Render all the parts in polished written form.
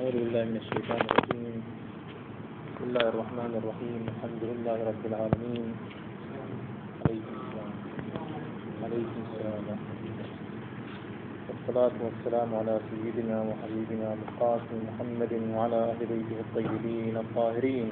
أعوذ بالله من الشيطان الرجيم. بسم الله الرحمن الرحيم. الحمد لله رب العالمين. عليكم السلام. والصلاة والسلام على سيدنا وحبيبنا القاسم محمد وعلى أهل بيته الطيبين الطاهرين.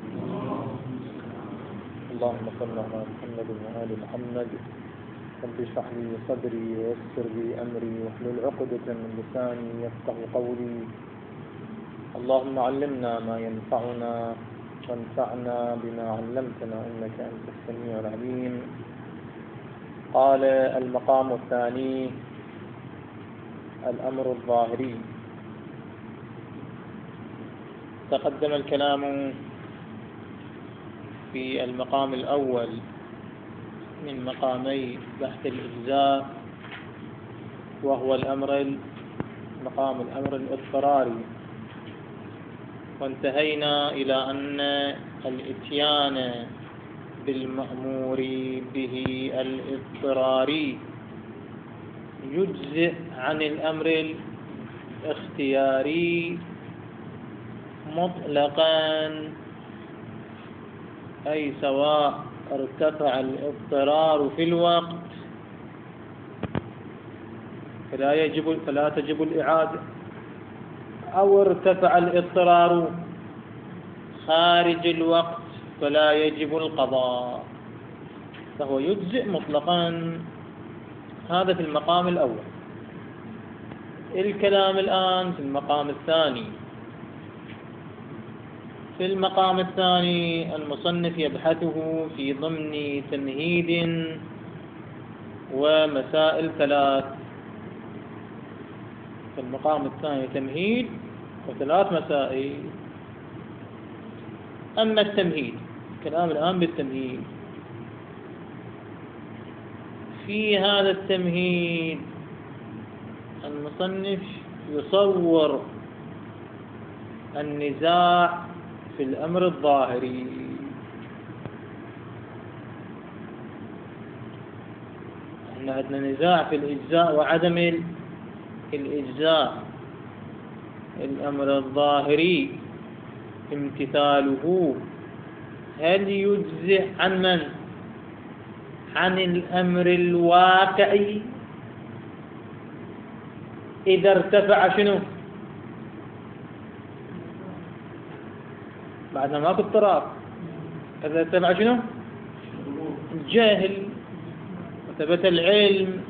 اللهم صل على محمد وآل محمد. رب اشرح لي صدري ويسر لي أمري واحلل عقدة من لساني يفقه قولي. اللهم علمنا ما ينفعنا وانفعنا بما علمتنا إنك أنت السميع العليم. قال المقام الثاني الأمر الظاهري. تقدم الكلام في المقام الأول من مقامي بحث الإجزاء، وهو مقام الأمر الاضطراري، وانتهينا إلى أن الإتيان بالمأمور به الاضطراري يجزئ عن الأمر الاختياري مطلقا، أي سواء ارتفع الاضطرار في الوقت فلا تجب الإعادة، أو ارتفع الاضطرار خارج الوقت فلا يجب القضاء، فهو يجزئ مطلقا. هذا في المقام الأول. الكلام الآن في المقام الثاني. في المقام الثاني المصنف يبحثه في ضمن تمهيد ومسائل ثلاث. في المقام الثاني تمهيد وثلاث مسائل. أما التمهيد، الكلام الآن بالتمهيد. في هذا التمهيد المصنف يصور النزاع في الأمر الظاهري. احنا عندنا نزاع في الإجزاء وعدم الإجزاء. الأمر الظاهري امتثاله هل يجزئ عن من؟ عن الأمر الواقعي إذا ارتفع شنو؟ بعد ما في اضطراب. إذا ارتفع شنو؟ الجهل وثبت العلم.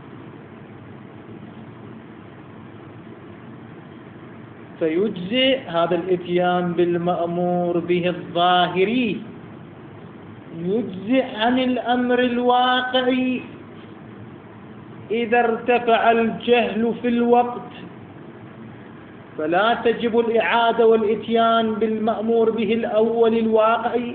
فيجزئ هذا الإتيان بالمأمور به الظاهري، يجزئ عن الأمر الواقعي إذا ارتفع الجهل في الوقت فلا تجب الإعادة والإتيان بالمأمور به الأول الواقعي،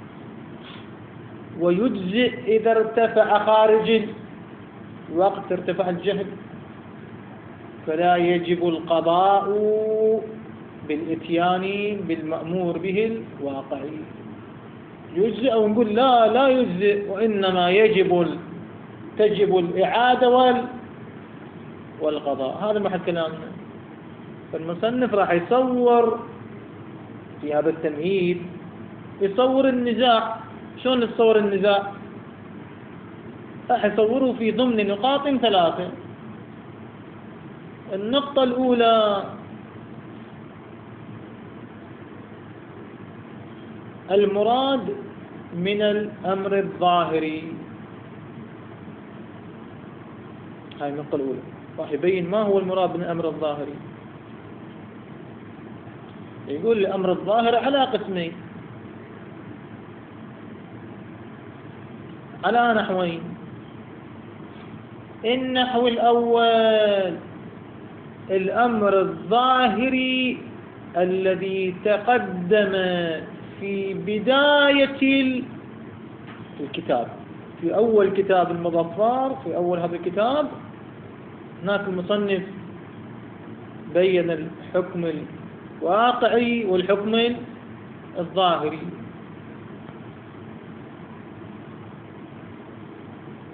ويجزئ إذا ارتفع خارج الوقت، ارتفع الجهل، فلا يجب القضاء بالإتيان بالمأمور به الواقعي. يجزئ أو نقول لا يجزئ، وإنما تجب الإعادة والقضاء. هذا محل كلامنا. فالمصنف راح يصور في هذا التمهيد، يصور النزاع. شلون يصور النزاع؟ راح يصوره في ضمن نقاط ثلاثة. النقطة الأولى المراد من الأمر الظاهري. هاي النقطة الأولى، راح يبين ما هو المراد من الأمر الظاهري. يقول الأمر الظاهر على قسمين، على نحوين. النحو الأول الأمر الظاهري الذي تقدم في بداية الكتاب، في أول كتاب المظفر، في أول هذا الكتاب هناك المصنف بين الحكم الواقعي والحكم الظاهري.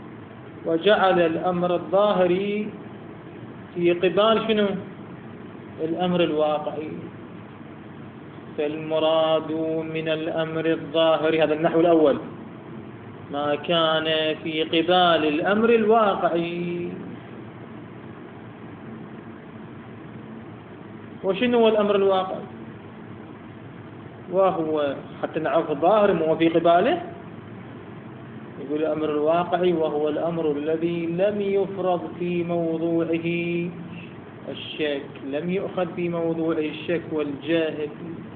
وجعل الأمر الظاهري في قبال شنو؟ الأمر الواقعي. فالمراد من الأمر الظاهر، هذا النحو الأول، ما كان في قبال الأمر الواقعي. وشنو هو الأمر الواقعي؟ وهو حتى نعرف الظاهر ما هو في قباله. يقول الأمر الواقعي وهو الأمر الذي لم يفرض في موضوعه الشك، لم يؤخذ في موضوعه الشك والجاهل،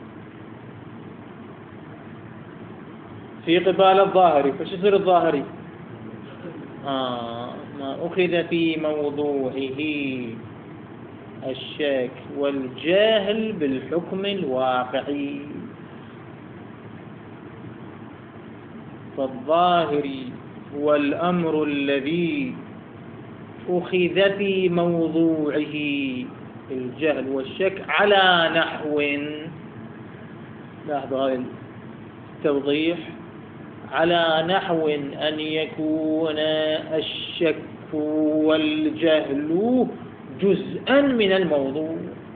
في قبال الظاهري. فش يصير الظاهري؟ ما أخذ في موضوعه الشك والجاهل بالحكم الواقعي. فالظاهري هو الأمر الذي أخذ في موضوعه الجهل والشك على نحو، لاحظوا هذا التوضيح، على نحو أن يكون الشك والجهل جزءا من الموضوع.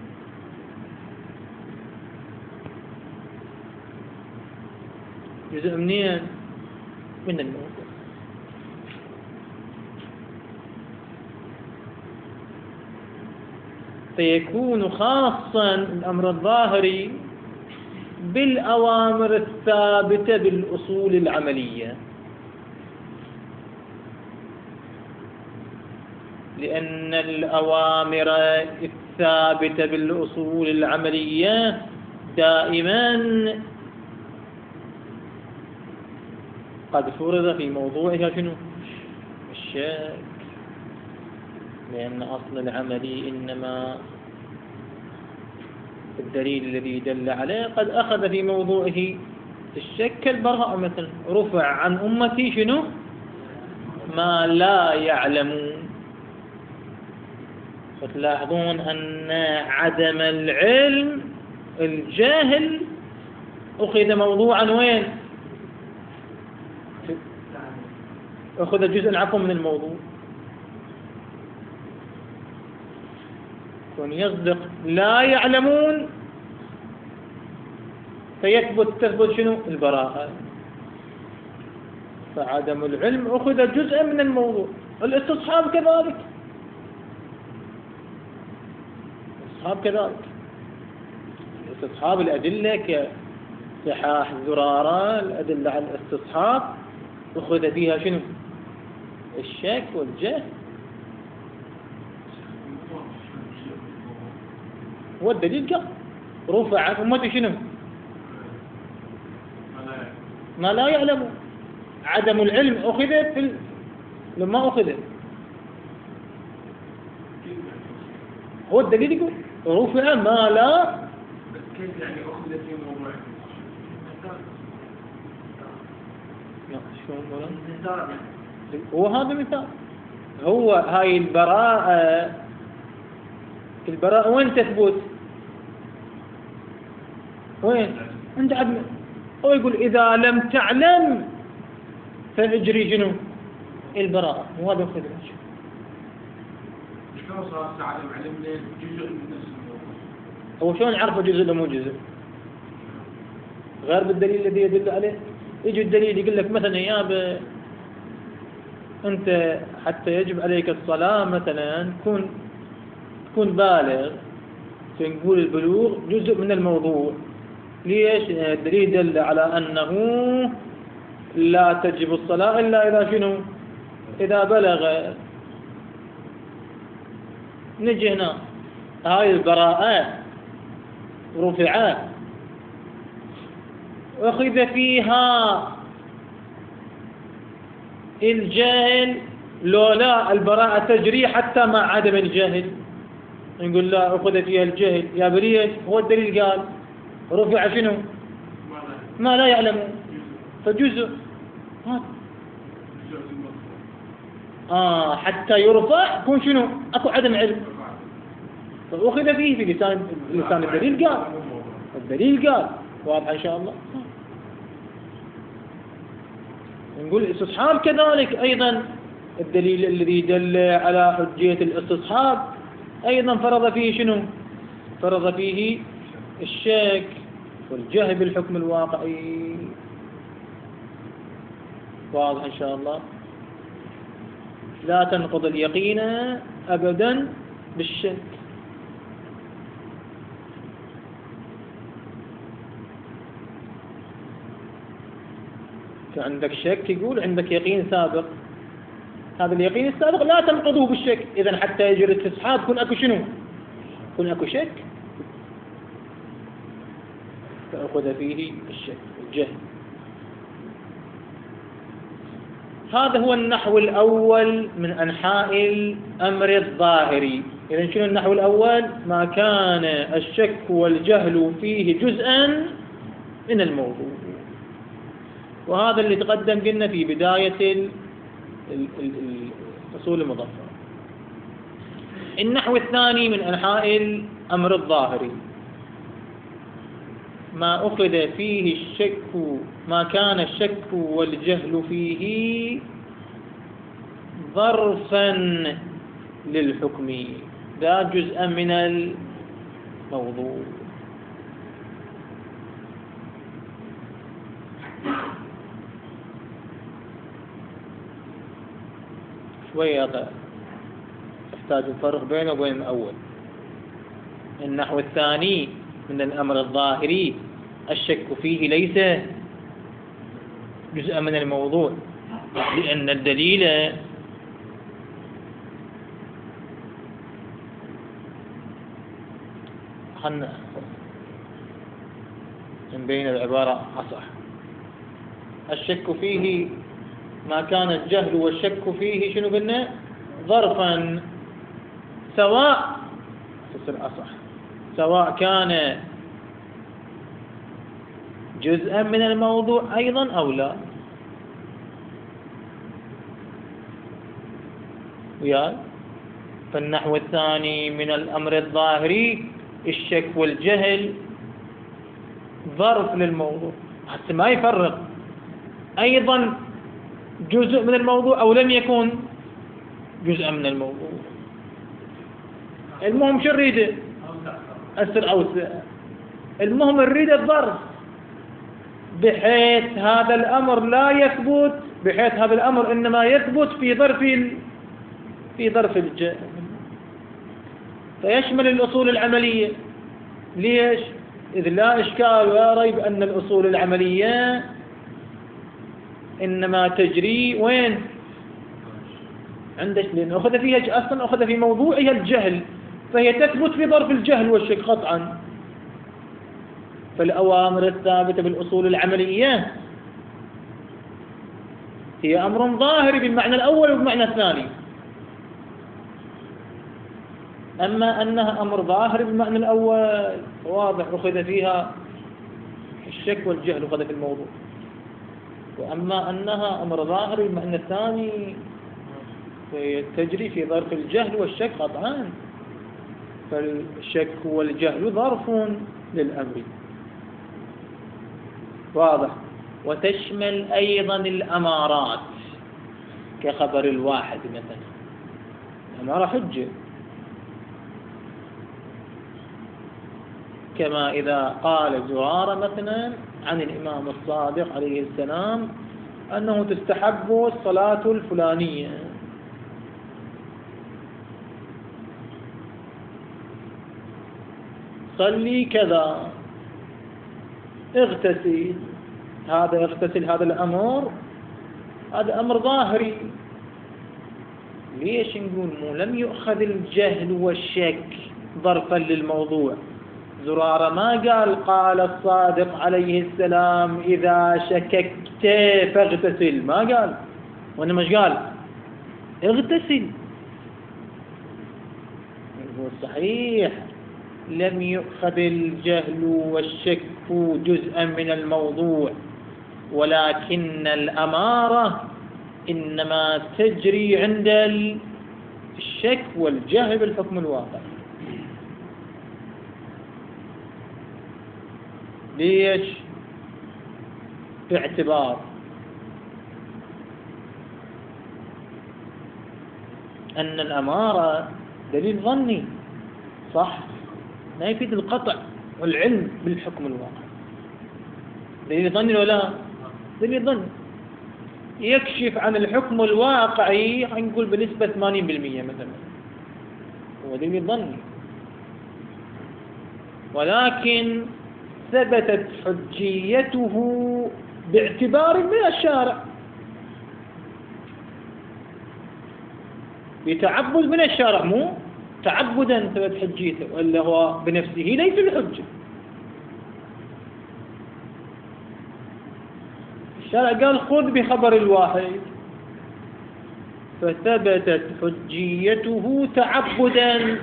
جزء منين؟ من الموضوع. فيكون خاصا الأمر الظاهري بالأوامر الثابتة بالأصول العملية، لأن الأوامر الثابتة بالأصول العملية دائما قد فرض في موضوعها شنو؟ الشك، لأن أصل العمل إنما الدليل الذي دل عليه قد أخذ في موضوعه الشك. كالبراءة مثلا، رفع عن أمتي شنو؟ ما لا يعلمون. فتلاحظون أن عدم العلم الجاهل أخذ موضوعا وين؟ أخذ جزءا عفوا من الموضوع. كون يصدق لا يعلمون تثبت شنو؟ البراءة. فعدم العلم أخذ جزءا من الموضوع. الاستصحاب كذلك، استصحاب الأدلة كصحاح الزرارة، الأدلة على الاستصحاب أخذ فيها شنو؟ الشك والجهل. هو الدليل قال رفع عن أمتي شنو؟ ما لا يعلم. عدم العلم أخذ لما أخذ، هو الدليل يقول رفع ما لا. كيف يعني أخذ في موضوع؟ هو هذا مثال. هو هاي البراءة وين تثبت؟ وين؟ عند عدم. هو يقول إذا لم تعلم فاجري شنو؟ البراءة. وهذا أخذ الوجه. شلون صار تعلم علمنا جزء من نفس الموضوع؟ هو شلون عرفه جزء ولا مو جزء؟ غير بالدليل الذي يدل عليه. يجي الدليل يقول لك مثلا أنت حتى يجب عليك الصلاة مثلا تكون بالغ، فنقول البلوغ جزء من الموضوع. ليش؟ الدليل دل على أنه لا تجب الصلاة إلا إذا شنو؟ إذا بلغ. نجي هنا هاي البراءات رفعات أخذ فيها الجاهل، لولا البراءة تجري حتى مع عدم الجاهل. نقول لا، أخذ فيها الجاهل يا بريش. هو الدليل قال رفع شنو؟ ما لا يعلم. فجزء حتى يرفع يكون شنو؟ أكو عدم علم. فأخذ فيه في لسان الدليل قال. الدليل قال واضح إن شاء الله. نقول الاستصحاب كذلك أيضا، الدليل الذي دل على حجية الاستصحاب أيضا فرض فيه شنو؟ فرض فيه الشك والجهل بالحكم الواقعي. واضح إن شاء الله؟ لا تنقض اليقين أبدا بالشك. فعندك شك يقول عندك يقين سابق، هذا اليقين السابق لا تنقضه بالشك. إذن حتى يجري الاستصحاب يكون أكو شنو؟ يكون أكو شك، فأخذ فيه الشك والجهل. هذا هو النحو الأول من أنحاء الأمر الظاهري. إذن شنو النحو الأول؟ ما كان الشك والجهل فيه جزءا من الموضوع. وهذا اللي تقدم قلنا في بداية الأصول المظفرة. النحو الثاني من أنحاء الأمر الظاهري ما أخذ فيه الشك، ما كان الشك والجهل فيه ظرفا للحكم، ذا جزءا من الموضوع. شوية يحتاج الفرق بينه وبين الأول. النحو الثاني من الأمر الظاهري الشك فيه ليس جزءا من الموضوع، لأن الدليل خلنا من بين العبارة أصح. الشك فيه ما كان الجهل والشك فيه شنو قلنا؟ ظرفا، سواء تصير أصح، سواء كان جزءا من الموضوع أيضا أو لا. وياي؟ فالنحو الثاني من الأمر الظاهري الشك والجهل ظرف للموضوع، حتى ما يفرق أيضا جزء من الموضوع أو لم يكن جزءا من الموضوع. المهم شو نريده؟ أسر أوسع. المهم نريد الظرف، بحيث هذا الأمر لا يثبت، بحيث هذا الأمر إنما يثبت في ظرف الجهل، فيشمل الأصول العملية. ليش؟ إذ لا إشكال ولا ريب أن الأصول العملية إنما تجري وين؟ عندك، لأن أخذ فيها أصلا أخذ في موضوعها الجهل، فهي تثبت في ظرف الجهل والشك قطعا. فالأوامر الثابتة بالأصول العملية هي أمر ظاهري بالمعنى الأول وبالمعنى الثاني. أما أنها أمر ظاهري بالمعنى الأول واضح أخذ فيها الشك والجهل أخذ في الموضوع، وأما أنها أمر ظاهري بالمعنى الثاني فهي تجري في ظرف الجهل والشك قطعا. فالشك والجهل ظرف للأمر. واضح؟ وتشمل أيضا الأمارات كخبر الواحد مثلا، الأمارة حجة، كما إذا قال زرارة مثلا عن الإمام الصادق عليه السلام أنه تستحب الصلاة الفلانية، صلي كذا، اغتسل. هذا اغتسل، هذا الأمر، هذا أمر ظاهري. ليش نقول لم يؤخذ الجهل والشك ظرفا للموضوع؟ زرارة ما قال الصادق عليه السلام إذا شككت فاغتسل، ما قال، وإنما ايش قال؟ اغتسل. يقول صحيح لم يؤخذ الجهل والشك جزءا من الموضوع، ولكن الأمارة إنما تجري عند الشك والجهل بالحكم الواقع. ليش؟ باعتبار أن الأمارة دليل ظني، صح؟ لا يفيد القطع والعلم بالحكم الواقعي. دليل ظني ولا دليل ظني يكشف عن الحكم الواقعي، نقول بنسبة 80% مثلا، هو دليل ظني، ولكن ثبتت حجيته باعتبار من الشارع، بتعبد من الشارع، مو تعبدا ثبت حجيته، وإلا هو بنفسه ليس بحجة. الشارع قال خذ بخبر الواحد، فثبتت حجيته تعبدا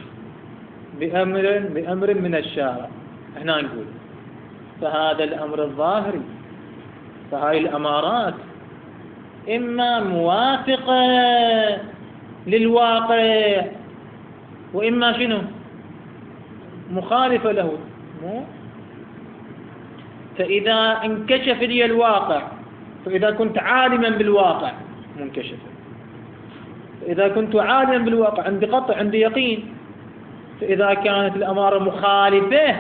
بأمر من الشارع. احنا نقول فهذا الأمر الظاهري، فهاي الأمارات إما موافقة للواقع وإما شنو مخالفة له، مو؟ فإذا انكشف لي الواقع، فإذا كنت عالما بالواقع منكشف، فإذا كنت عالما بالواقع عندي قطع عندي يقين، فإذا كانت الأمارة مخالفة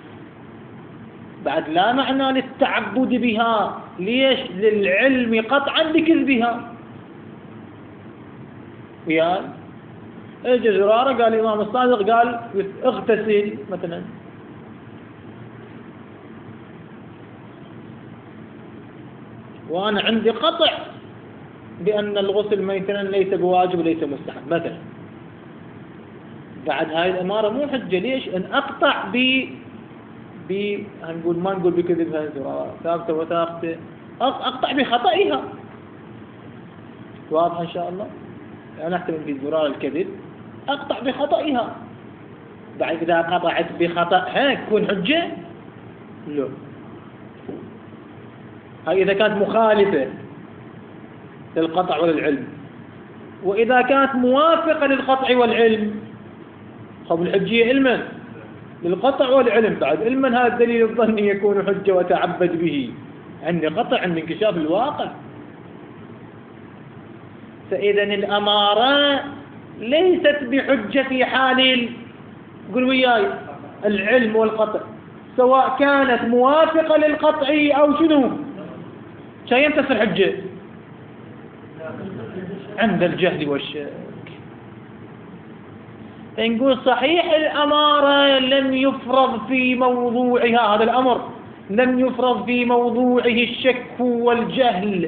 بعد لا معنى للتعبد بها، ليش؟ للعلم قطعا بكذبها. ويان اجى زرارة قال الإمام الصادق قال اغتسل مثلا، وأنا عندي قطع بأن الغسل مثلا ليس بواجب وليس مستحب مثلا، بعد هاي الأمارة مو حجة. ليش؟ أن أقطع هنقول ما نقول بكذبها زرارة ثابتة وثابتة، أقطع بخطئها. واضح إن شاء الله؟ أنا أحتمل في زرار الكذب أقطع بخطئها، بعد إذا قطعت بخطئها تكون حجة؟ لا. هاي إذا كانت مخالفة للقطع وللعلم، وإذا كانت موافقة للقطع والعلم خب الحجية علما للقطع والعلم، بعد علما هذا الدليل الظني يكون حجة وتعبد به، عندي قطع عند انكشاف الواقع. فإذا الأمارة ليست بحجة في حال قل وياي العلم والقطع، سواء كانت موافقة للقطع أو شنو، شيء تصير حجة عند الجهل والشك. نقول صحيح الأمارة لم يفرض في موضوعها، هذا الأمر لم يفرض في موضوعه الشك والجهل،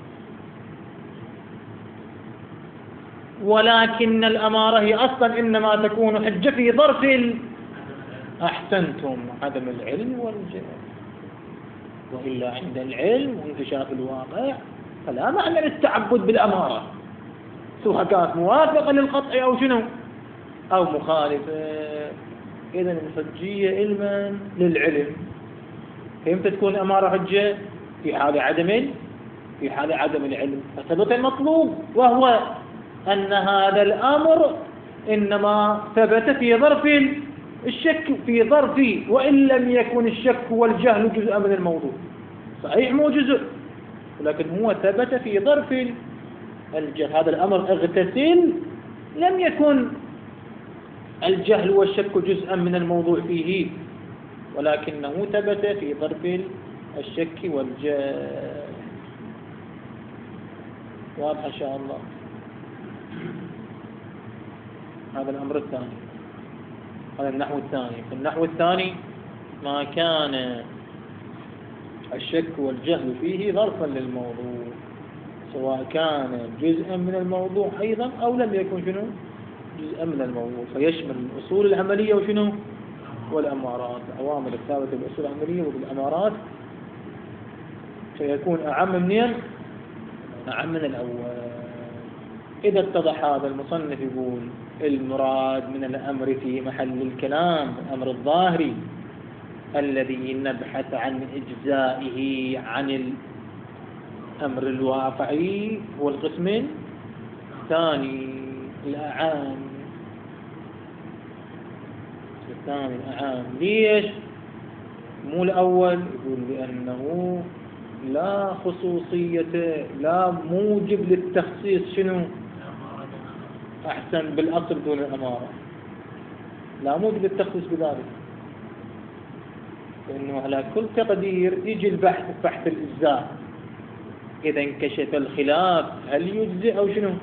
ولكن الأمارة هي أصلا إنما تكون حجة في ظرف أحسنتم عدم العلم والجهل، وإلا عند العلم وانكشاف الواقع فلا معنى للتعبد بالأمارة، سواء كانت موافقة للقطع أو شنو أو مخالفة. إذن الحجية علما للعلم، فإمتى تكون أمارة حجة؟ في حال عدم العلم، فثبت المطلوب، وهو أن هذا الأمر إنما ثبت في ظرف الشك، في ظرف وإن لم يكن الشك والجهل جزءا من الموضوع، صحيح مو جزء، ولكن هو ثبت في ظرف الجهل. هذا الأمر اغتسل لم يكن الجهل والشك جزءا من الموضوع فيه، ولكنه ثبت في ظرف الشك والجهل. واضح إن شاء الله؟ هذا الأمر الثاني، هذا النحو الثاني. في النحو الثاني ما كان الشك والجهل فيه ظرفا للموضوع، سواء كان جزءا من الموضوع أيضا أو لم يكن شنو جزءا من الموضوع، فيشمل الأصول العملية وشنو والأمارات، أوامر الثابتة بالأصول العملية وبالأمارات، فيكون أعم منين؟ أعم من الأول. إذا اتضح هذا المصنف يقول المراد من الأمر في محل الكلام الأمر الظاهري الذي نبحث عن إجزائه عن الأمر الواقعي هو القسم الثاني الأعام. الثاني الأعام ليش؟ مو الأول؟ يقول لأنه لا خصوصية، لا موجب للتخصيص شنو أحسن بالأصل دون الأمارة. لا موجب التخصيص بذلك، لأنه على كل تقدير يجي البحث بحث الإجزاء، إذا انكشف الخلاف هل يجزئ أو شنو؟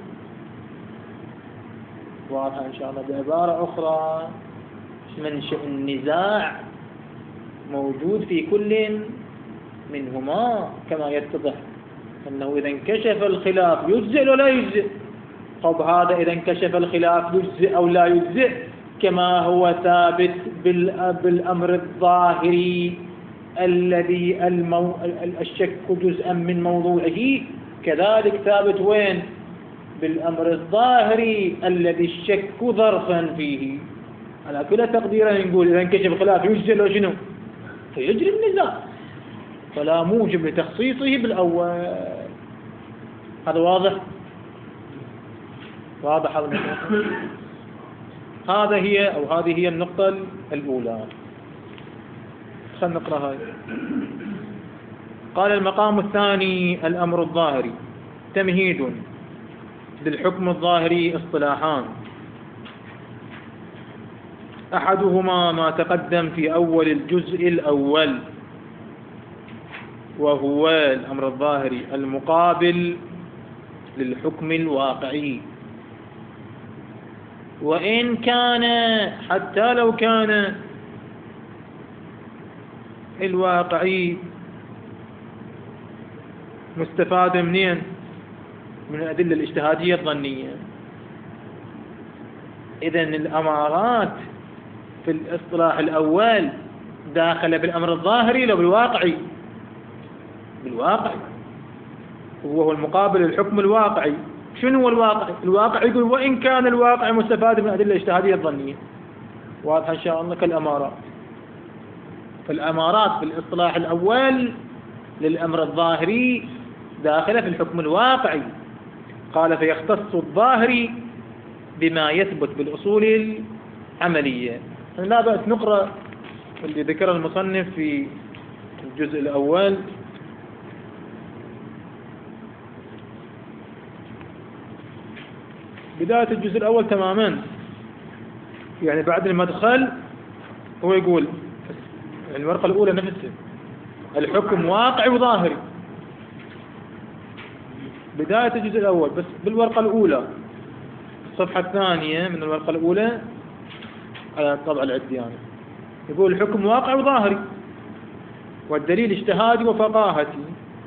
واضحة إن شاء الله. بعبارة أخرى منشأ النزاع موجود في كل منهما كما يتضح، أنه إذا انكشف الخلاف يجزئ ولا يجزئ. طب هذا إذا انكشف الخلاف يجزئ أو لا يجزئ كما هو ثابت بالأمر الظاهري الذي الشك جزءا من موضوعه، كذلك ثابت وين؟ بالأمر الظاهري الذي الشك ظرفا فيه. على كل تقدير نقول إذا انكشف الخلاف يجزئ لو شنو؟ فيجري النزاع، فلا موجب لتخصيصه بالأول. هذا واضح؟ واضح هذا النقطة. هذه هي النقطة الأولى. خلينا نقرأ هاي. قال المقام الثاني الأمر الظاهري. تمهيد. للحكم الظاهري اصطلاحان، أحدهما ما تقدم في أول الجزء الأول، وهو الأمر الظاهري المقابل للحكم الواقعي، وإن كان حتى لو كان الواقعي مستفاد منين؟ من الأدلة الاجتهادية الظنية. إذن الأمارات في الاصطلاح الأول داخل بالأمر الظاهري لو بالواقعي، بالواقعي وهو المقابل للحكم الواقعي. شنو هو الواقع؟ الواقع يقول وإن كان الواقع مستفاد من الأدلة الاجتهادية الظنية. واضح إن شاء الله كالأمارات. فالأمارات في الاصطلاح الأول للأمر الظاهري داخلة في الحكم الواقعي. قال فيختص الظاهري بما يثبت بالأصول العملية. لا بأس نقرأ اللي ذكر المصنف في الجزء الأول. بداية الجزء الأول تماما، يعني بعد المدخل هو يقول الورقة الأولى نفسها الحكم واقعي وظاهري. بداية الجزء الأول بس بالورقة الأولى، الصفحة الثانية من الورقة الأولى على الطبع العدي يعني. يقول الحكم واقعي وظاهري والدليل اجتهادي وفقاهتي.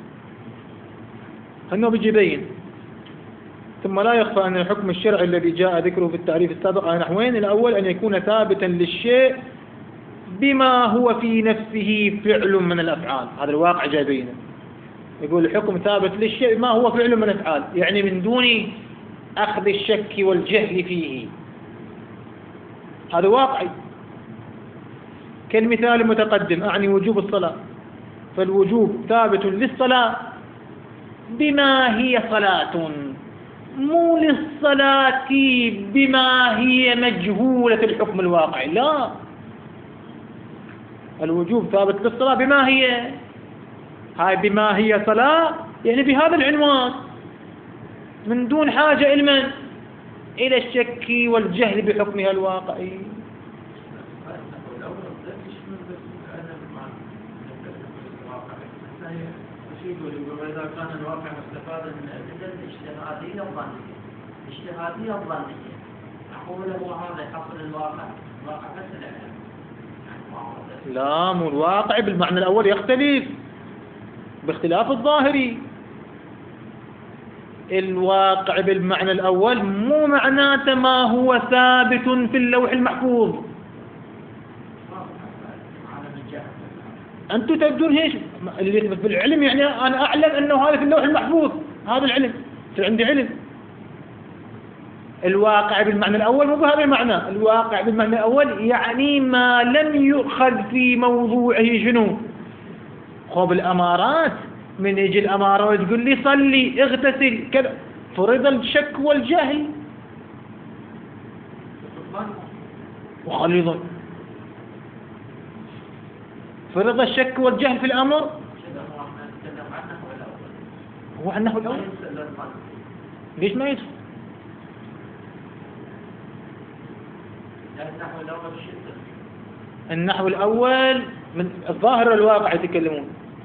أنه بيجي يبين. ثم لا يخفى أن الحكم الشرعي الذي جاء ذكره في التعريف السابق على نحوين: الأول أن يكون ثابتا للشيء بما هو في نفسه فعل من الأفعال. هذا الواقع جايبينه. يقول الحكم ثابت للشيء ما هو فعل من الأفعال، يعني من دون أخذ الشك والجهل فيه. هذا واقعي. كالمثال المتقدم أعني وجوب الصلاة، فالوجوب ثابت للصلاة بما هي صلاة، مو للصلاة بما هي مجهولة الحكم الواقعي. لا، الوجوب ثابت للصلاة بما هي، هاي بما هي صلاة يعني بهذا العنوان، من دون حاجة علما إلى الشك والجهل بحكمها الواقعي. وإذا كان الواقع مستفادا من الأدلة الاجتهادية الظنية، الاجتهادية الظنية أقول هو هذا حصل الواقع بس العلم. لا، مو الواقع بالمعنى الأول يختلف باختلاف الظاهري. الواقع بالمعنى الأول مو معناته ما هو ثابت في اللوح المحفوظ. أنتم تبدون هيش اللي يثبت بالعلم، يعني أنا أعلم أنه هذا في اللوح المحفوظ، هذا العلم في عندي علم. الواقع بالمعنى الأول مو بهذا المعنى. الواقع بالمعنى الأول يعني ما لم يؤخذ في موضوعه شنو؟ خب الأمارات، من يجي الأمارة وتقول لي صلي اغتسل كذا، فرض الشك والجهل وخليظا. فرض الشك والجهل في الأمر هو عنه الأول. ليش ما يدخل؟ النحو الأول شدة. النحو الأول من الظاهر والواقع يتكلمون.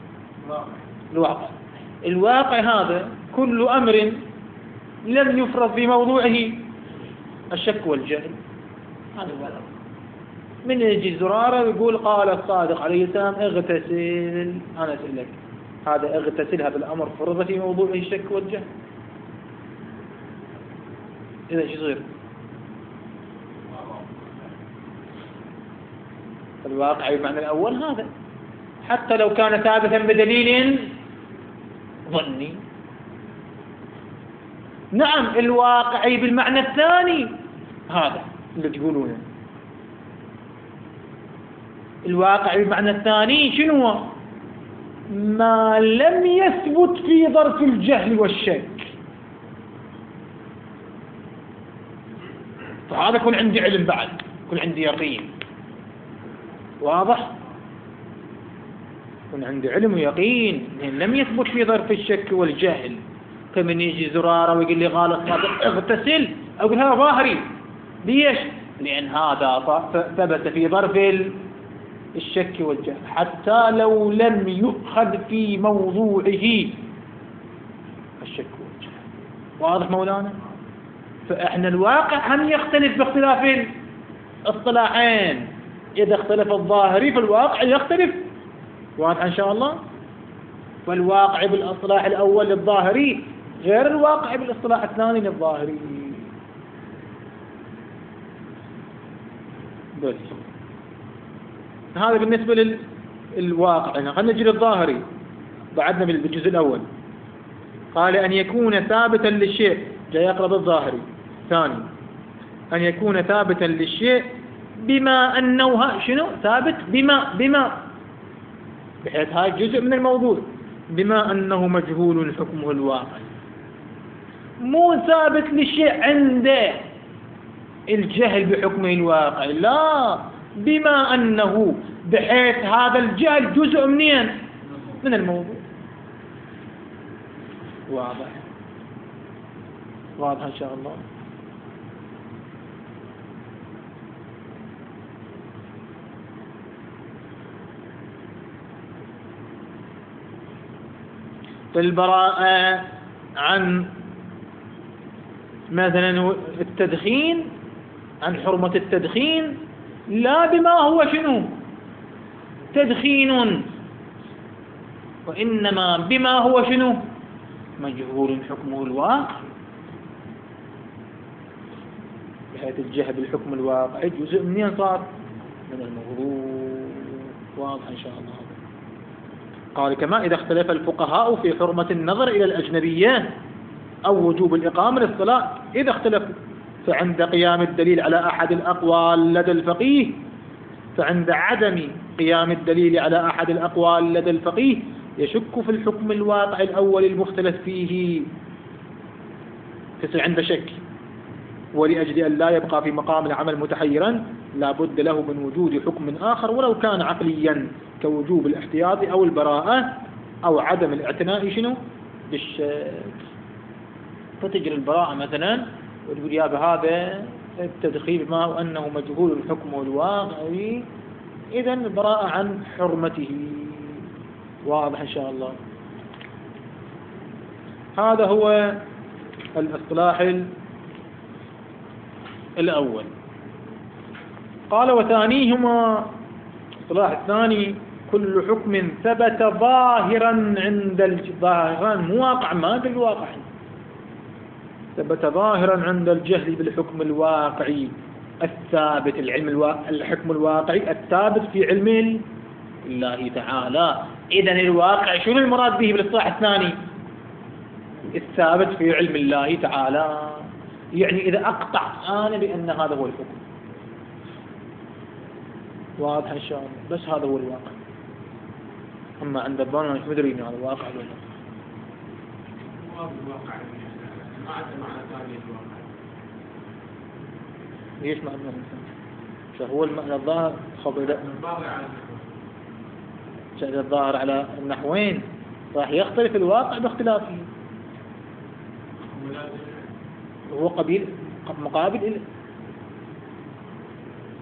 الواقع هذا كل أمر لم يفرض في موضوعه الشك والجهل. هذا هو الأمر. من يجي زرارة ويقول قال الصادق عليه السلام اغتسل، أنا أسألك هذا اغتسل هذا الأمر فرض في موضوعه الشك والجهل؟ إذا شو يصير؟ الواقع بمعنى الأول هذا حتى لو كان ثابتا بدليل ظني. نعم الواقعي بالمعنى الثاني هذا اللي تقولونه. الواقعي بالمعنى الثاني شنو هو؟ ما لم يثبت في ظرف الجهل والشك. فهذا يكون عندي علم بعد، يكون عندي يقين. واضح؟ يكون عندي علم ويقين لأن لم يثبت في ظرف الشك والجهل. فمن يجي زرارة ويقول لي قال الصادق اغتسل، أقول هذا ظاهري. ليش؟ لأن هذا ثبت في ظرف الشك والجهل حتى لو لم يؤخذ في موضوعه الشك والجهل. واضح مولانا؟ فإحنا الواقع هم يختلف باختلاف الاصطلاحين. إذا اختلف الظاهري فالواقع يختلف. واضح إن شاء الله؟ فالواقع بالاصطلاح الأول للظاهري غير الواقع بالاصطلاح الثاني للظاهري. بس هذا بالنسبة للواقع. خلينا نجي للظاهري بعدنا بالجزء الأول. قال أن يكون ثابتا للشيء، جاي يقرب الظاهري. ثاني أن يكون ثابتا للشيء بما أنه شنو ثابت بما بحيث هاي جزء من الموضوع. بما أنه مجهول حكمه الواقع، مو ثابت للشيء عنده الجهل بحكمه الواقع، لا، بما أنه بحيث هذا الجهل جزء منين؟ من الموضوع. واضح؟ واضح إن شاء الله. في البراءة عن مثلا التدخين، عن حرمة التدخين، لا بما هو شنو تدخين، وإنما بما هو شنو مجهول حكمه الواقع، بحيث الجهل بالحكم الواقعي جزء منين صار؟ من الموضوع. واضح إن شاء الله. قال كما إذا اختلف الفقهاء في حرمة النظر إلى الأجنبية أو وجوب الإقامة للصلاة، إذا اختلفوا فعند قيام الدليل على أحد الأقوال لدى الفقيه، فعند عدم قيام الدليل على أحد الأقوال لدى الفقيه يشك في الحكم الواقع الأول المختلف فيه، فيصير عنده شك. ولأجل أن لا يبقى في مقام العمل متحيرا لا بد له من وجود حكم آخر ولو كان عقليا، كوجوب الاحتياط أو البراءة أو عدم الاعتناء شنو بالشك. فتجري البراءة مثلا وتقول يا بهذا التدخيل ما هو أنه مجهول الحكم الواقعي، إذن البراءة عن حرمته. واضح إن شاء الله. هذا هو الاصطلاح الأول. قال وثانيهما، الاصطلاح الثاني كل حكم ثبت ظاهرا عند الظاهرا، مو واقع، ما في الواقع، ثبت ظاهرا عند الجهل بالحكم الواقعي الثابت، الحكم الواقعي الثابت في علم الله تعالى. إذن الواقع شنو المراد به بالاصطلاح الثاني؟ الثابت في علم الله تعالى. يعني إذا أقطع أنا بأن هذا هو الحكم. واضح إن شاء الله. بس هذا هو الواقع. أما عند الظن مش مدري إن هذا واقع ولا لا. الواقع ما عنده معنى ثاني الواقع. ليش معنى فهو المعنى الظاهر خبر الظاهر على النحوين راح يختلف الواقع باختلافه. هو قبيل مقابل إليه.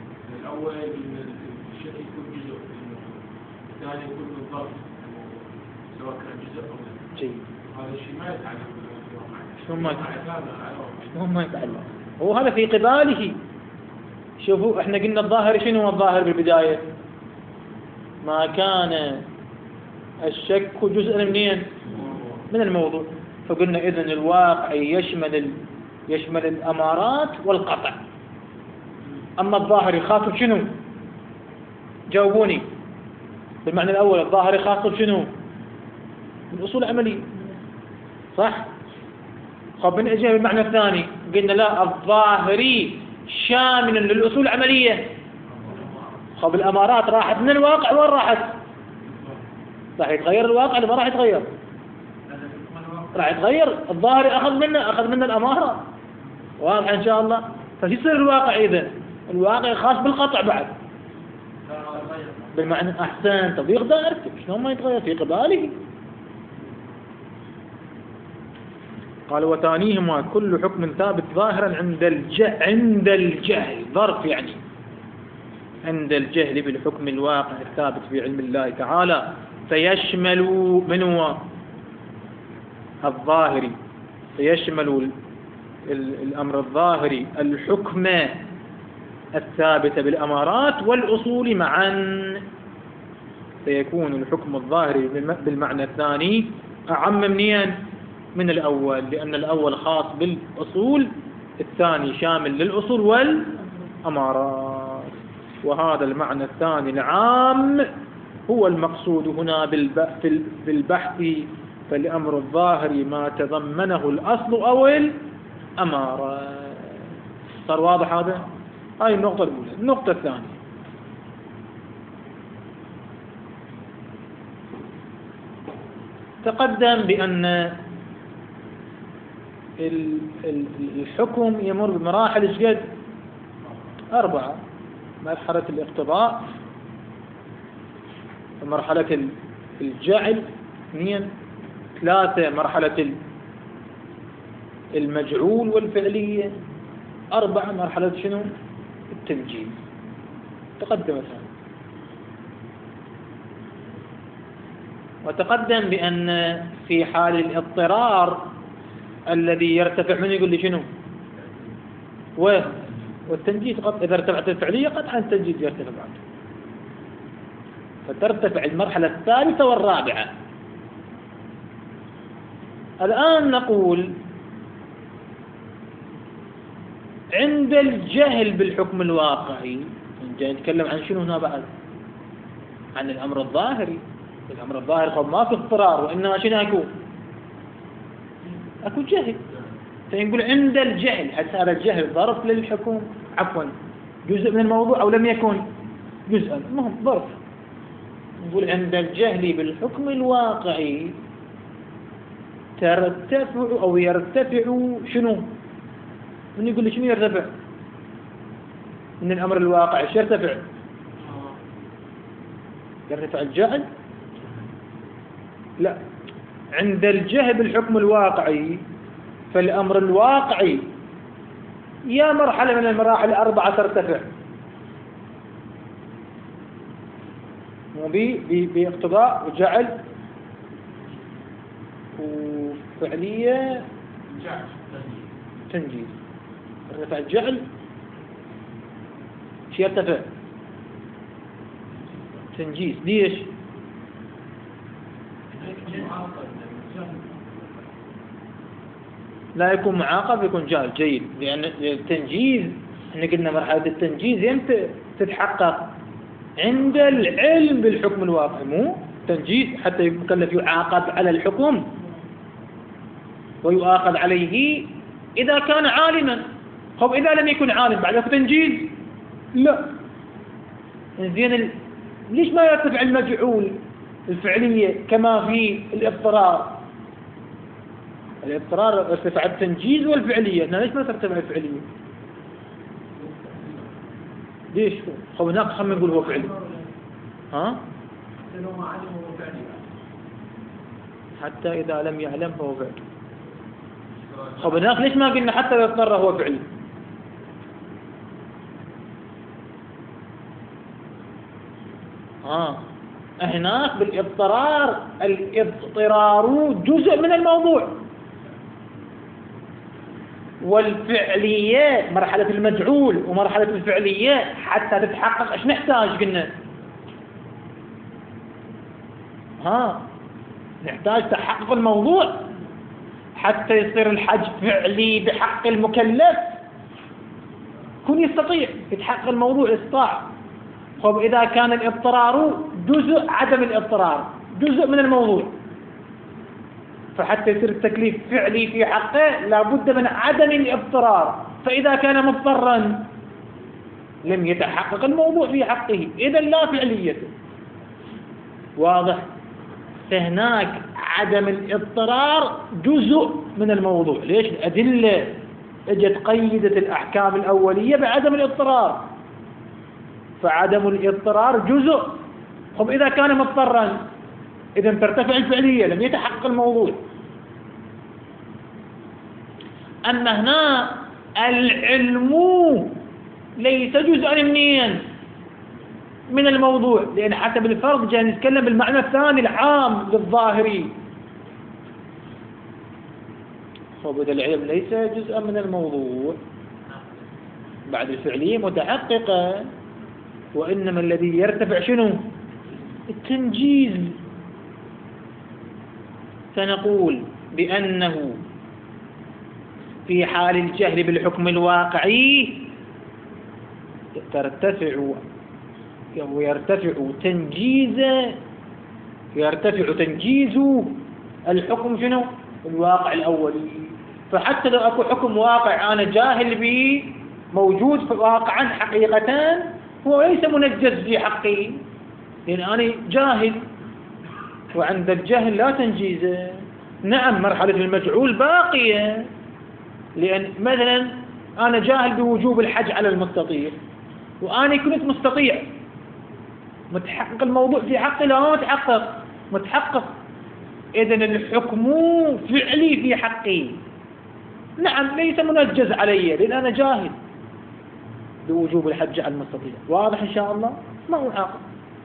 الأول الشيء يكون جزء، الثاني يكون بالضبط سواء كان جزء أو لا. جيد. هذا الشيء ما يتعلق بالواقع. شلون ما يتعلق؟ هو هذا في قباله. شوفوا احنا قلنا الظاهر، شنو هو الظاهر بالبداية؟ ما كان الشك جزءا منين؟ من الموضوع. فقلنا إذن الواقع يشمل الأمارات والقطع. أما الظاهر يخاف بشنو؟ جاوبوني. بالمعنى الأول الظاهر يخاف بشنو؟ بالأصول العملية، صح؟ طب بنجي بالمعنى الثاني قلنا لا، الظاهري شامل للأصول العملية. طب الأمارات راحت من الواقع، وين راحت؟ راح يتغير الواقع ولا ما راح يتغير؟ راح يتغير. الظاهر أخذ منا الأمارة، واضح إن شاء الله. فشو يصير الواقع إذا؟ الواقع خاص بالقطع بعد بالمعنى. أحسن. طب يقدر أرتب شلون ما يتغير في قباله. قال وثانيهما كل حكم ثابت ظاهرا عند الجهل، ظرف يعني عند الجهل بالحكم الواقع الثابت في علم الله تعالى، فيشمل من هو الظاهري، فيشمل الأمر الظاهري الحكم الثابت بالأمارات والأصول معا، فيكون الحكم الظاهري بالمعنى الثاني أعم منين؟ من الأول، لأن الأول خاص بالأصول، الثاني شامل للأصول والأمارات. وهذا المعنى الثاني العام هو المقصود هنا بالبحث. فالأمر الظاهري ما تضمنه الأصل أو الأمارة. صار واضح هذا؟ هاي النقطة الأولى. النقطة الثانية تقدم بأن الحكم يمر بمراحل ايش 4: مرحلة الاقتضاء، مرحلة الجعل 2، 3 مرحلة المجعول والفعلية، 4 مرحلة شنو؟ التنجيز. تقدم مثلا. وتقدم بأن في حال الاضطرار الذي يرتفع منه، يقول لي شنو؟ والتنجيز إذا ارتفعت الفعلية قطعا التنجيز يرتفع بعد، فترتفع المرحلة الثالثة والرابعة. الآن نقول عند الجهل بالحكم الواقعي، نتكلم عن شنو هنا بعد؟ عن الأمر الظاهري. الأمر الظاهري قد ما في اضطرار، وإنما شنو أكو جهل. فنقول عند الجهل، حتى هذا الجهل ظرف للحكم، عفوا جزء من الموضوع أو لم يكن جزءا، المهم ظرف. نقول عند الجهل بالحكم الواقعي ترتفع أو يرتفع شنو؟ من يقول لي شنو يرتفع من الأمر الواقعي؟ ايش يرتفع؟ يرتفع الجهل؟ لا، عند الجهل بالحكم الواقعي فالأمر الواقعي يا مرحلة من المراحل 4 ترتفع، باقتضاء وجعل وفعلية تنجيز. يرتفع الجعل، ايش يرتفع؟ تنجيز. ليش؟ لا يكون معاقب، يكون جاهل. جيد. لأن التنجيز احنا قلنا مرحلة التنجيز يمتى تتحقق؟ عند العلم بالحكم الواقعي، مو تنجيز حتى يكلف يعاقب على الحكم ويؤاخذ عليه إذا كان عالما. طب إذا لم يكن عالم بعد تنجيز؟ لا. زين ليش ما يرتفع المجعول الفعلية كما في الاضطرار؟ الاضطرار ارتفع التنجيز والفعلية، ليش ما ترتفع الفعلية؟ ليش؟ خب هناك خلينا نقول هو فعلي. ها؟ حتى إذا لم يعلم فهو فعلي. خب هناك ليش ما قلنا حتى إذا اضطر هو فعلي؟ هناك بالاضطرار، الاضطرار جزء من الموضوع. والفعليات، مرحلة المجعول ومرحلة الفعليات حتى تتحقق ايش نحتاج؟ قلنا نحتاج تحقق الموضوع حتى يصير الحج فعلي بحق المكلف، يكون يستطيع يتحقق الموضوع استطاع. طب إذا كان الاضطرار جزء، عدم الاضطرار جزء من الموضوع، فحتى يصير التكليف فعلي في حقه لابد من عدم الاضطرار. فإذا كان مضطرا لم يتحقق الموضوع في حقه، إذا لا فعليته. واضح؟ فهناك عدم الاضطرار جزء من الموضوع. ليش؟ الأدلة اجت قيدت الأحكام الأولية بعدم الاضطرار، فعدم الاضطرار جزء. طب إذا كان مضطرا إذا ترتفع الفعلية، لم يتحقق الموضوع. أما هنا العلم ليس جزءا من الموضوع، لأن حسب الفرض جاي نتكلم بالمعنى الثاني العام للظاهري. فبدا العلم ليس جزءا من الموضوع بعد الفعلية متحققة، وإنما الذي يرتفع شنو؟ التنجيز. سنقول بأنه في حال الجهل بالحكم الواقعي يرتفع تنجيز الحكم شنو؟ الواقع الأولي. فحتى لو أكو حكم واقع أنا جاهل به موجود في واقعا حقيقة، هو ليس منجز في حقي لأن أنا جاهل، وعند الجهل لا تنجيز. نعم مرحلة المجعول باقية، لأن مثلا أنا جاهل بوجوب الحج على المستطيع، وأنا كنت مستطيع، متحقق الموضوع في حقي لا ما متحقق. إذن الحكم فعلي في حقي، نعم ليس منجز علي لأن أنا جاهل بوجوب الحج على المستطيع. واضح إن شاء الله؟ ما هو عاقل.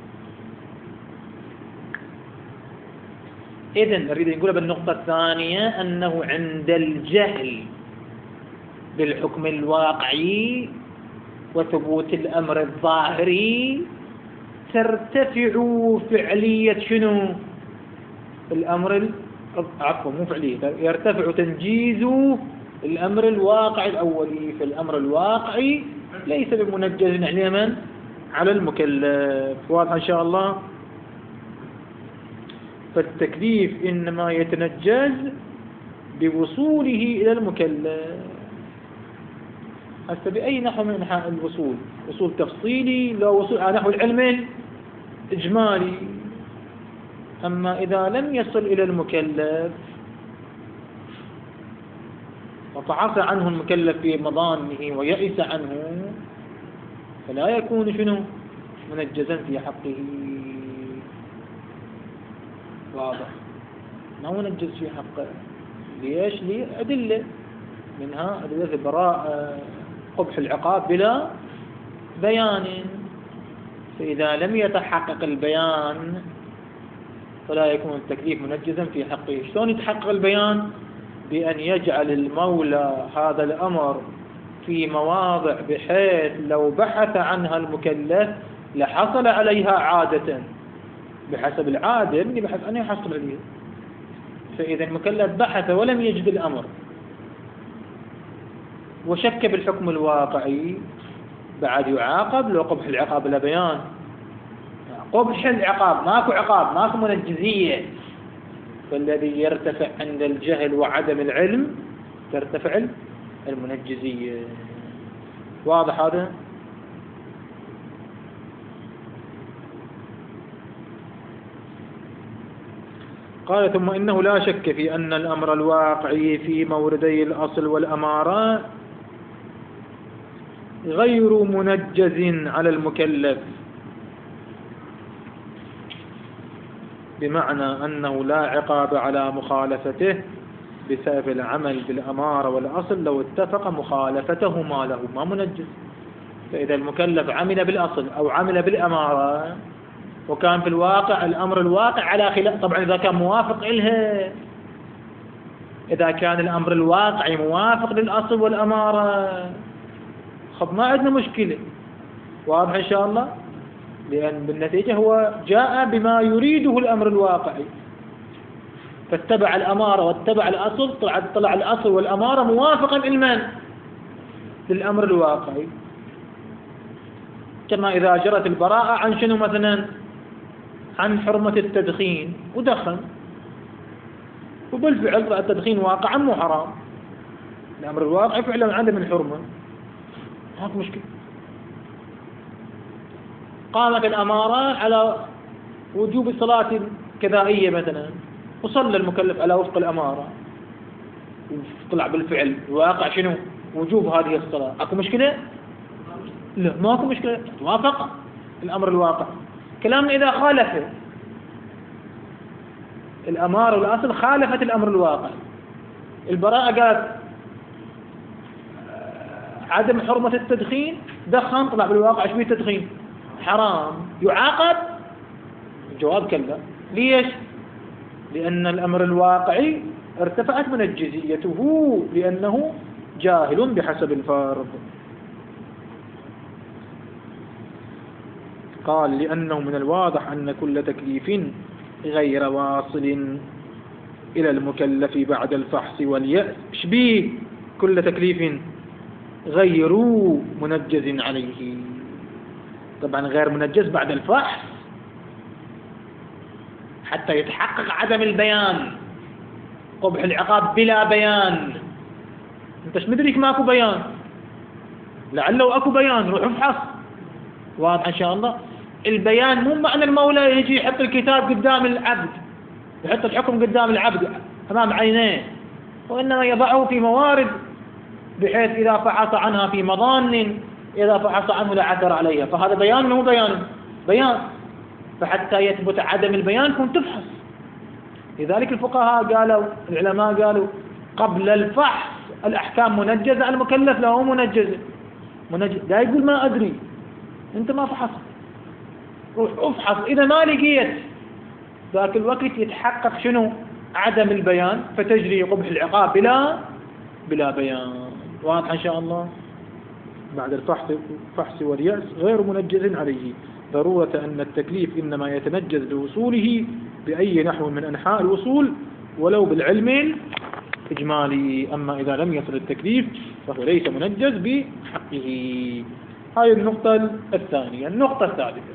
إذن نريد نقول بالنقطة الثانية أنه عند الجهل بالحكم الواقعي وثبوت الأمر الظاهري ترتفع فعلية شنو؟ الأمر مو فعلية، يرتفع تنجيز الأمر الواقعي الأولي. فالأمر الواقعي ليس بمنجز على من؟ على المكلف. واضح إن شاء الله؟ فالتكليف إنما يتنجز بوصوله إلى المكلف. هسه بأي نحو من أنحاء الوصول؟ وصول تفصيلي، لا وصول على نحو العلم الإجمالي. أما إذا لم يصل إلى المكلف وتعاصى عنه المكلف في مظانه ويئس عنه، فلا يكون شنو؟ منجزا في حقه. واضح؟ ما منجز في حقه. ليش؟ لأدلة، منها أدلة براء قبح العقاب بلا بيان. فإذا لم يتحقق البيان فلا يكون التكليف منجزا في حقه. شلون يتحقق البيان؟ بأن يجعل المولى هذا الأمر في مواضع بحيث لو بحث عنها المكلف لحصل عليها عادة بحسب العادة اللي بحث عنها يحصل عليها. فإذا المكلف بحث ولم يجد الأمر وشك بالحكم الواقعي بعد يعاقب لو قبح العقاب لا بيان. قبح العقاب ماكو عقاب، ماكو منجزية. فالذي يرتفع عند الجهل وعدم العلم ترتفع المنجزية. واضح هذا؟ قال ثم إنه لا شك في أن الأمر الواقعي في موردي الأصل والأمارة غير منجز على المكلف، بمعنى أنه لا عقاب على مخالفته بسبب العمل بالأمارة والأصل لو اتفق مخالفتهما له، ما منجز. فإذا المكلف عمل بالأصل أو عمل بالأمارة وكان في الواقع الأمر الواقع على خلاف. طبعا إذا كان موافق إلها، إذا كان الأمر الواقعي موافق للأصل والأمارة، خب ما عندنا مشكلة. واضح إن شاء الله؟ لأن بالنتيجة هو جاء بما يريده الأمر الواقعي، فاتبع الأمارة واتبع الأصل، طلع الأصل والأمارة موافقا لمن؟ للأمر الواقعي. كما إذا جرت البراءة عن شنو مثلا؟ عن حرمة التدخين، ودخن، وبالفعل التدخين واقعا مو حرام، الأمر الواقعي فعلا عدم الحرمة، هاك مشكلة. قامت الأمارة على وجوب الصلاة كذائية مثلا، وصلى المكلف على وفق الأمارة، طلع بالفعل الواقع شنو؟ وجوب هذه الصلاة، اكو مشكلة؟ لا، ما اكو مشكلة، توافق الأمر الواقع. كلامنا إذا خالف الأمارة والأصل، خالفت الأمر الواقع. البراءة قالت عدم حرمة التدخين، دخن، طلع بالواقع ايش بيه التدخين؟ حرام، يعاقب؟ الجواب كلا. ليش؟ لأن الأمر الواقعي ارتفعت منجزيته، لأنه جاهل بحسب الفرض. قال لأنه من الواضح أن كل تكليف غير واصل إلى المكلف بعد الفحص واليأس، شبيه كل تكليف غير منجز عليه. طبعا غير منجز بعد الفحص حتى يتحقق عدم البيان، قبح العقاب بلا بيان. انتش مدرك ماكو بيان، لعله اكو بيان، روح افحص. واضح ان شاء الله؟ البيان مو معنى المولى يجي يحط الكتاب قدام العبد، يحط الحكم قدام العبد امام عينيه، وانما يضعه في موارد بحيث اذا فحص عنها في مظان، اذا فحص عنه لا عثر عليها. فهذا بيان مو بيان؟ بيان. فحتى يثبت عدم البيان كنت تفحص. لذلك الفقهاء قالوا، العلماء قالوا قبل الفحص الأحكام منجزة على المكلف، لا هو منجزة. لا يقول ما أدري، أنت ما فحصت، روح افحص، إذا ما لقيت ذاك الوقت يتحقق شنو؟ عدم البيان، فتجري قبح العقاب بلا بيان. واضح إن شاء الله؟ بعد الفحص واليأس غير منجز عليه، ضرورة أن التكليف إنما يتنجز لوصوله بأي نحو من أنحاء الوصول ولو بالعلم الإجمالي. أما إذا لم يصل التكليف فهو ليس منجز بحقه. هاي النقطة الثانية. النقطة الثالثة،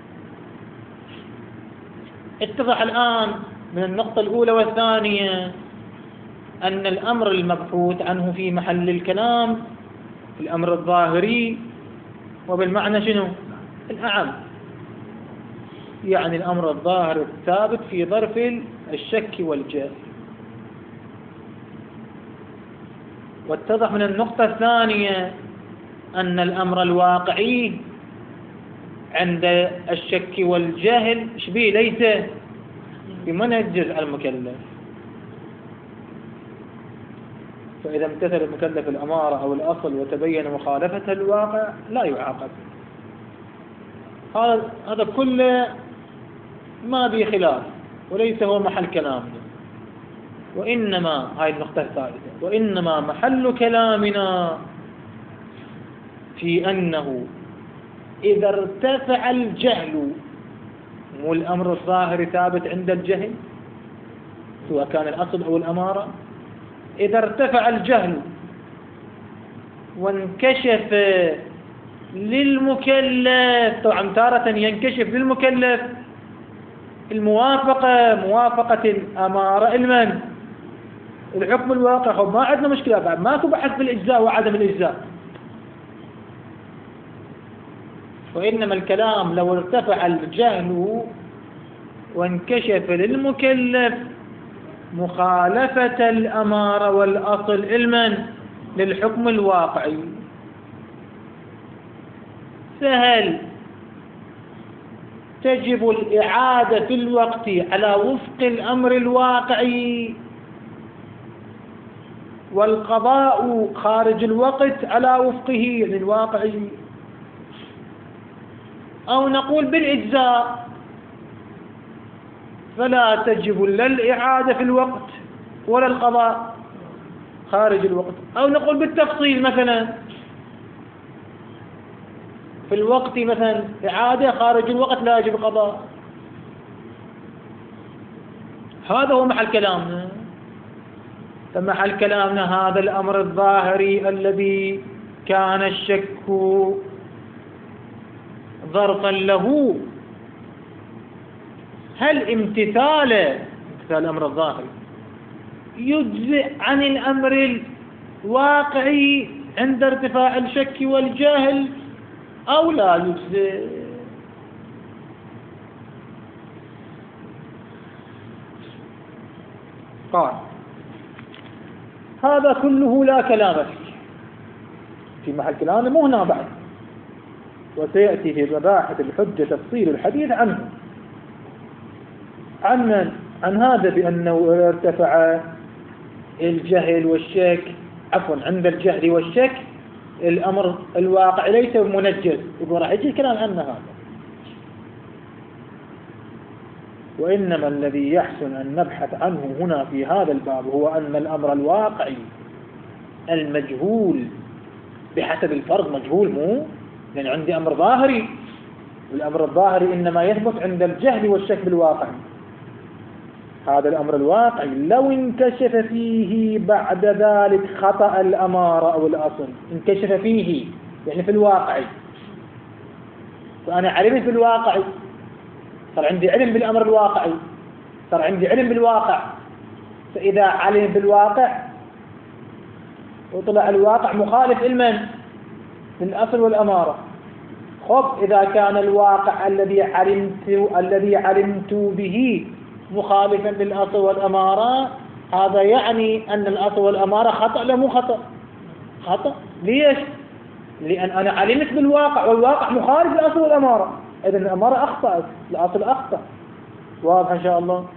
اتضح الآن من النقطة الأولى والثانية أن الأمر المبحوث عنه في محل الكلام الأمر الظاهري، وبالمعنى شنو؟ الأعم، يعني الأمر الظاهر الثابت في ظرف الشك والجهل. واتضح من النقطة الثانية أن الأمر الواقعي عند الشك والجهل شبيه ليس بمنجز على المكلف. فإذا امتثل المكلف الأمارة أو الأصل وتبين مخالفة الواقع لا يعاقب. هذا كله ما به خلاف وليس هو محل كلامنا. وإنما هاي النقطة الثالثة، وإنما محل كلامنا في أنه إذا ارتفع الجهل، مو الأمر الظاهر ثابت عند الجهل سواء كان الأصل أو الأمارة، إذا ارتفع الجهل وانكشف للمكلف، طبعا تارة ينكشف للمكلف موافقة الأمارة المن الحكم الواقع. ما عندنا مشكلة، بعد ماكو بحث بالإجزاء وعدم الإجزاء. وإنما الكلام لو ارتفع الجهل وانكشف للمكلف مخالفة الأمارة والأصل علما للحكم الواقعي، سهل تجب الإعادة في الوقت على وفق الأمر الواقعي، والقضاء خارج الوقت على وفقه للواقعي، أو نقول بالإجزاء فلا تجب لا الإعادة في الوقت ولا القضاء خارج الوقت. أو نقول بالتفصيل مثلا في الوقت مثلا إعادة، خارج الوقت لا يجب قضاء. هذا هو محل كلامنا. فمحل كلامنا هذا الأمر الظاهري الذي كان الشك ظرفا له، هل امتثال الأمر الظاهري يجزئ عن الأمر الواقعي عند ارتفاع الشك والجهل أو لا يجزئ؟ قال هذا كله لا كلام فيه، في محل كلامه مو هنا بعد، وسيأتي في مباحث الحجة تفصيل الحديث عنه عن هذا بأنه ارتفع الجهل والشك، عفوا عند الجهل والشك الأمر الواقع ليس منجز، يقول راح يجي الكلام عنه هذا. وإنما الذي يحسن أن نبحث عنه هنا في هذا الباب هو أن الأمر الواقعي المجهول بحسب الفرض مجهول، مو لأن عندي أمر ظاهري، والأمر الظاهري إنما يثبت عند الجهل والشك بالواقع. هذا الأمر الواقعي لو انكشف فيه بعد ذلك خطأ الأمارة أو الأصل، انكشف فيه يعني في الواقع، فأنا علمت بالواقع، صار عندي علم بالأمر الواقعي، صار عندي علم بالواقع. فإذا علم بالواقع وطلع الواقع مخالف علما للأصل والأمارة، خب إذا كان الواقع الذي علمت به مخالفا للأصل والأمارة، هذا يعني أن الأصل والأمارة خطأ لا مو خطأ؟ خطأ. ليش؟ لأن أنا علمت بالواقع والواقع مخالف للأصل والأمارة، إذن الأمارة أخطأت، الأصل أخطأ. واضح إن شاء الله؟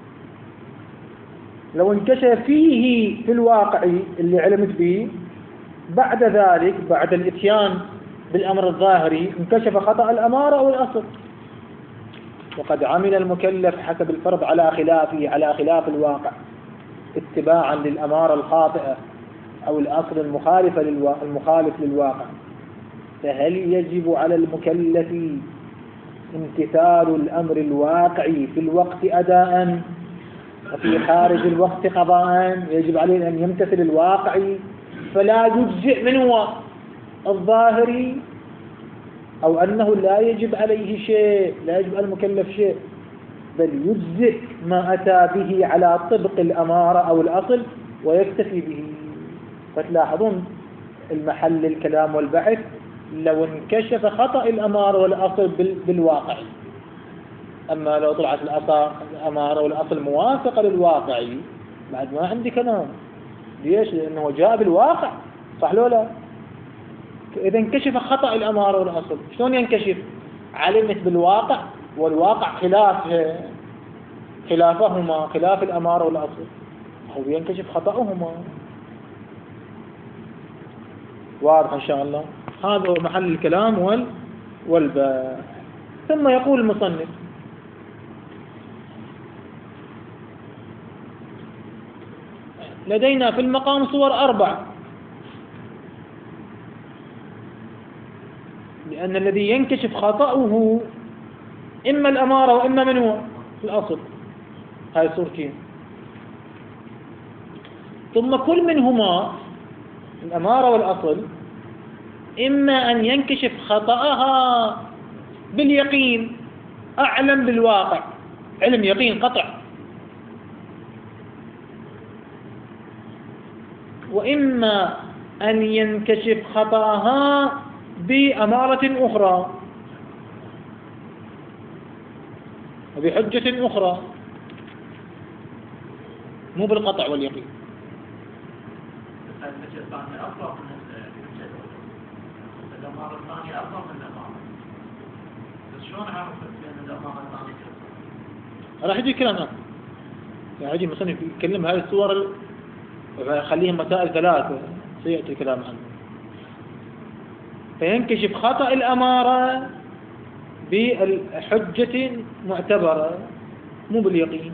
لو انكشف فيه في الواقع اللي علمت به بعد ذلك، بعد الإتيان بالأمر الظاهري، انكشف خطأ الأمارة أو الأصل، وقد عمل المكلف حسب الفرض على خلافه، على خلاف الواقع، اتباعا للأمارة الخاطئة أو الأصل المخالف للواقع. فهل يجب على المكلف امتثال الأمر الواقعي في الوقت أداء وفي خارج الوقت قضاء؟ يجب عليه أن يمتثل الواقعي فلا يجزئ منه الظاهري، أو أنه لا يجب عليه شيء، لا يجب على المكلف شيء، بل يجزئ ما أتى به على طبق الأمارة أو الأصل ويكتفي به. فتلاحظون المحل الكلام والبحث، لو انكشف خطأ الأمارة والأصل بالواقع. أما لو طلعت الأمارة والأصل موافقة للواقع بعد ما عندي كلام. ليش؟ لأنه جاء بالواقع، صح لو لا؟ إذا انكشف خطأ الأمارة والأصل، شلون ينكشف؟ علمت بالواقع والواقع خلافهما، خلاف الأمارة والأصل، هو ينكشف خطأهما. واضح إن شاء الله؟ هذا هو محل الكلام والبحث. ثم يقول المصنف: لدينا في المقام صور 4، لأن الذي ينكشف خطأه إما الأمارة وإما من هو الأصل، هاي صورتين. ثم كل منهما الأمارة والأصل إما أن ينكشف خطأها باليقين، أعلم بالواقع، علم يقين قطع، وإما أن ينكشف خطأها بأمارة أخرى وبحجة أخرى، مو بالقطع واليقين. الأمارة الثانية أفضل من الأمارة، بس شلون عرفت بأن الأمارة الثانية؟ راح يجي كلام يعني يجي المصنف يتكلم هذه الصور، خليهم مسائل 3 سيأتي الكلام عنه. فينكشف خطأ الأمارة بحجة معتبرة مو باليقين.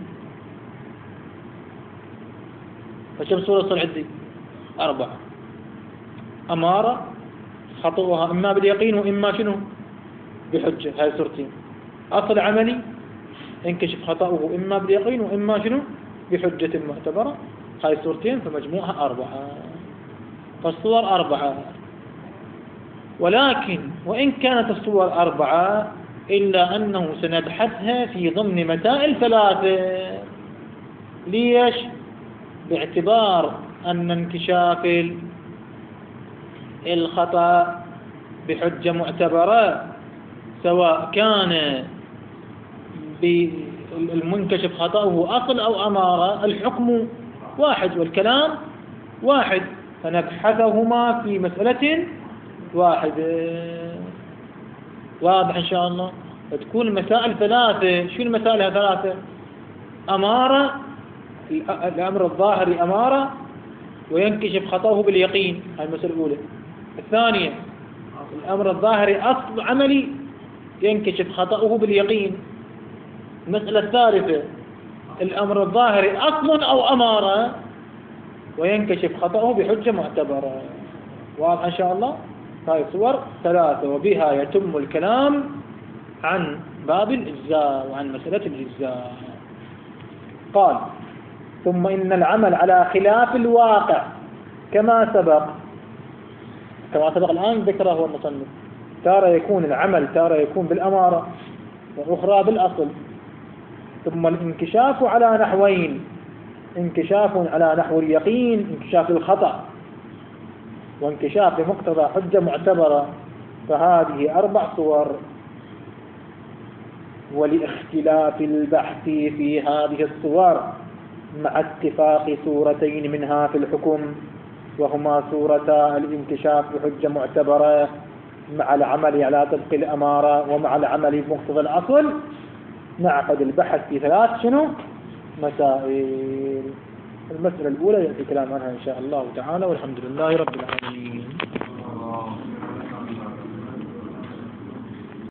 فكم صورة صار عندي؟ 4. أمارة خطوها إما باليقين وإما شنو؟ بحجة. هاي صورتين. أصل عملي ينكشف خطأه إما باليقين وإما شنو؟ بحجة معتبرة. هاي صورتين فمجموعها 4. فالصور 4. ولكن وإن كانت الصور 4 إلا أنه سنبحثها في ضمن مسائل 3. ليش؟ باعتبار أن انكشاف الخطأ بحجة معتبرة سواء كان بالمنكشف خطأه أصل أو أمارة الحكم واحد والكلام واحد، فنبحثهما في مسألة واحدة. واضح إن شاء الله؟ تكون المسائل 3. شو المسائل 3؟ أمارة، الأمر الظاهري أمارة وينكشف خطأه باليقين، هاي المسألة الأولى. الثانية الأمر الظاهري أصل عملي ينكشف خطأه باليقين. المسألة الثالثة الأمر الظاهري أصل أو أمارة وينكشف خطأه بحجة معتبرة. واضح إن شاء الله؟ هاي صور 3 وبها يتم الكلام عن باب الإجزاء وعن مسألة الإجزاء. قال: ثم إن العمل على خلاف الواقع كما سبق الآن ذكره هو المصنف. تارة يكون العمل تارة يكون بالأمارة وأخرى بالأصل. ثم الانكشاف على نحوين: انكشاف على نحو اليقين، انكشاف الخطأ، وانكشاف بمقتضى حجة معتبرة. فهذه 4 صور. ولاختلاف البحث في هذه الصور مع اتفاق صورتين منها في الحكم، وهما صورتا الانكشاف بحجة معتبرة مع العمل على طبق الأمارة ومع العمل بمقتضى الأصل، نعقد البحث في 3 شنو؟ مسائل. المسألة الأولى يأتي كلام عنها إن شاء الله تعالى، والحمد لله رب العالمين.